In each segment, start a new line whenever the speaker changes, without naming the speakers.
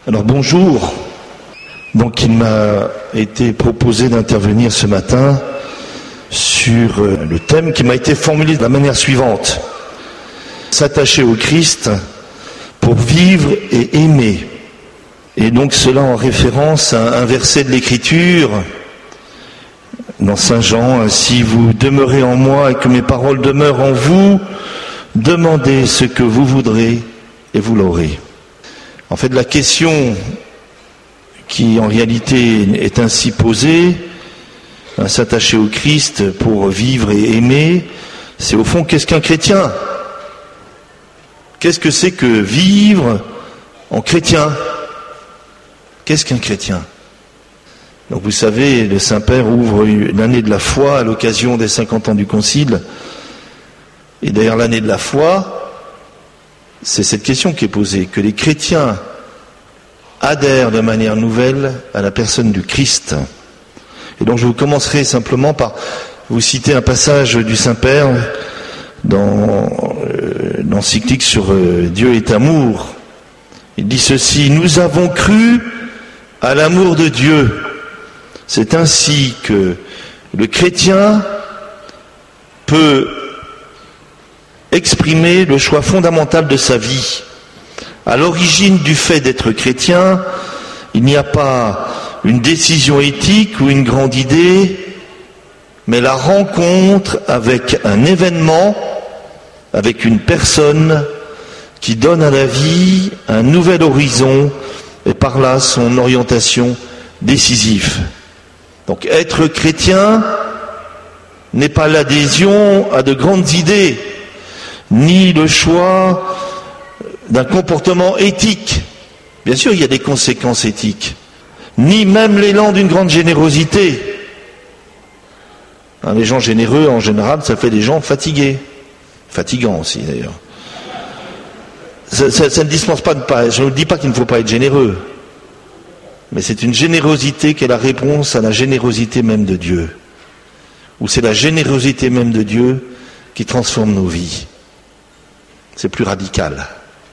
Alors bonjour. Donc il m'a été proposé d'intervenir ce matin sur le thème qui m'a été formulé de la manière suivante. S'attacher au Christ pour vivre et aimer. Et donc cela en référence à un verset de l'Écriture dans Saint Jean, « Si vous demeurez en moi et que mes paroles demeurent en vous, demandez ce que vous voudrez et vous l'aurez. » En fait, la question qui en réalité est ainsi posée, s'attacher au Christ pour vivre et aimer, c'est au fond, qu'est-ce qu'un chrétien ? Qu'est-ce que c'est que vivre en chrétien ? Qu'est-ce qu'un chrétien ? Donc vous savez, le Saint-Père ouvre l'année de la foi à l'occasion des 50 ans du Concile. Et d'ailleurs, l'année de la foi, c'est cette question qui est posée, que les chrétiens adhèrent de manière nouvelle à la personne du Christ. Et donc je vous commencerai simplement par vous citer un passage du Saint-Père dans l'encyclique sur Dieu est amour. Il dit ceci: « Nous avons cru à l'amour de Dieu. C'est ainsi que le chrétien peut exprimer le choix fondamental de sa vie. À l'origine du fait d'être chrétien, il n'y a pas une décision éthique ou une grande idée, mais la rencontre avec un événement, avec une personne qui donne à la vie un nouvel horizon et par là son orientation décisive. » Donc être chrétien n'est pas l'adhésion à de grandes idées, ni le choix d'un comportement éthique. Bien sûr, il y a des conséquences éthiques, ni même l'élan d'une grande générosité. Les gens généreux, en général, ça fait des gens fatigués. Fatigants aussi, d'ailleurs. Ça ne dispense pas de pas. Je ne dis pas qu'il ne faut pas être généreux. Mais c'est une générosité qui est la réponse à la générosité même de Dieu. Ou c'est la générosité même de Dieu qui transforme nos vies. C'est plus radical.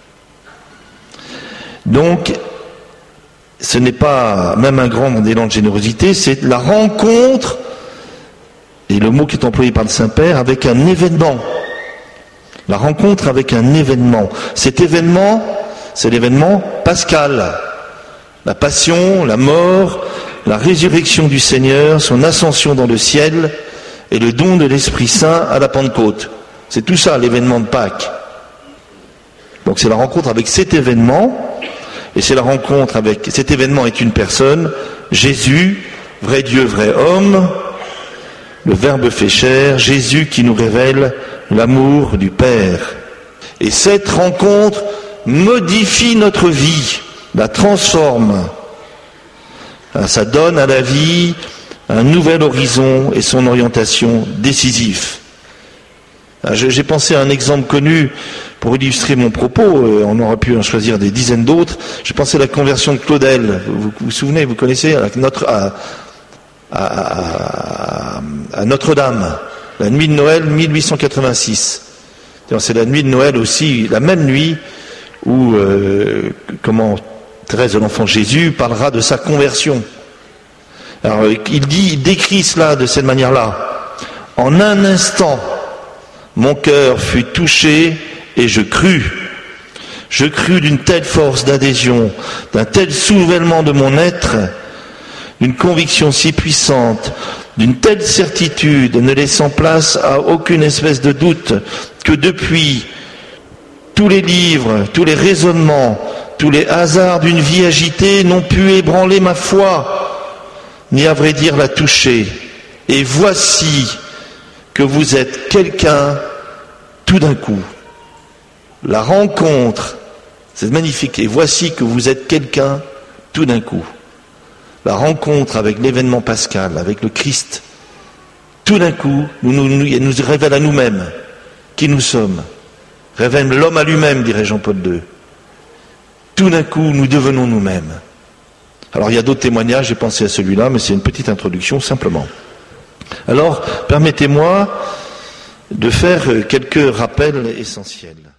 Donc, ce n'est pas même un grand élan de générosité, c'est la rencontre, et le mot qui est employé par le Saint-Père, avec un événement. La rencontre avec un événement. Cet événement, c'est l'événement pascal. La passion, la mort, la résurrection du Seigneur, son ascension dans le ciel et le don de l'Esprit Saint à la Pentecôte. C'est tout ça l'événement de Pâques. Donc c'est la rencontre avec cet événement, et c'est la rencontre avec... Cet événement est une personne, Jésus, vrai Dieu, vrai homme, le Verbe fait chair, Jésus qui nous révèle l'amour du Père. Et cette rencontre modifie notre vie, la transforme. Ça donne à la vie un nouvel horizon et son orientation décisive. J'ai pensé à un exemple connu pour illustrer mon propos, on aurait pu en choisir des dizaines d'autres. J'ai pensé à la conversion de Claudel. Vous vous souvenez, vous connaissez, à Notre-Dame, la nuit de Noël 1886. C'est la nuit de Noël aussi, la même nuit où Thérèse de l'Enfant Jésus parlera de sa conversion. Alors il décrit cela de cette manière-là. « En un instant, mon cœur fut touché et je crus. Je crus d'une telle force d'adhésion, d'un tel soulèvement de mon être, d'une conviction si puissante, d'une telle certitude, ne laissant place à aucune espèce de doute, que depuis tous les livres, tous les raisonnements, tous les hasards d'une vie agitée n'ont pu ébranler ma foi, ni à vrai dire la toucher. Et voici que vous êtes quelqu'un tout d'un coup. » La rencontre, c'est magnifique. Et voici que vous êtes quelqu'un tout d'un coup. La rencontre avec l'événement pascal, avec le Christ, tout d'un coup, nous révèle à nous-mêmes qui nous sommes. Révèle l'homme à lui-même, dirait Jean-Paul II. Tout d'un coup, nous devenons nous-mêmes. Alors il y a d'autres témoignages, j'ai pensé à celui-là, mais c'est une petite introduction simplement. Alors, permettez-moi de faire quelques rappels essentiels.